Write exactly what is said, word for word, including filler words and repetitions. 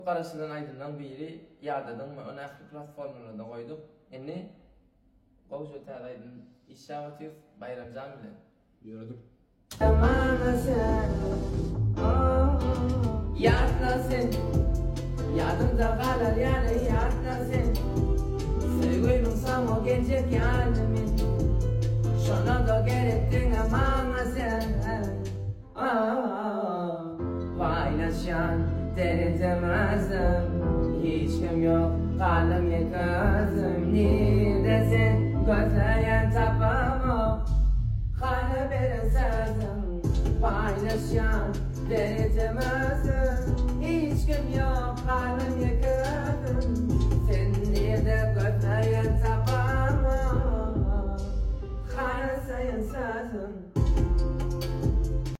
Qarasından aydından biri yadadan mı önemli platformlarda koyduk. Eni Qawşu Ta'daydın İşşavatif Bayramcan bilen yürüdük. Yadla sen, yadımda kalar yani yadla sen. Sevgilim sana gelecek yalimin. Şuna da gerektin ama sen. Paylaşan denetemezdim. Hiç kim yok kalım yıkazım. Neredesin gözleyen tapamam. Kanı beresezim. Paylaşan denetemezdim. Hiç kim yok kalım yıkazım. Sen nerede gözleyen tapamam. Kanı sayın sözüm.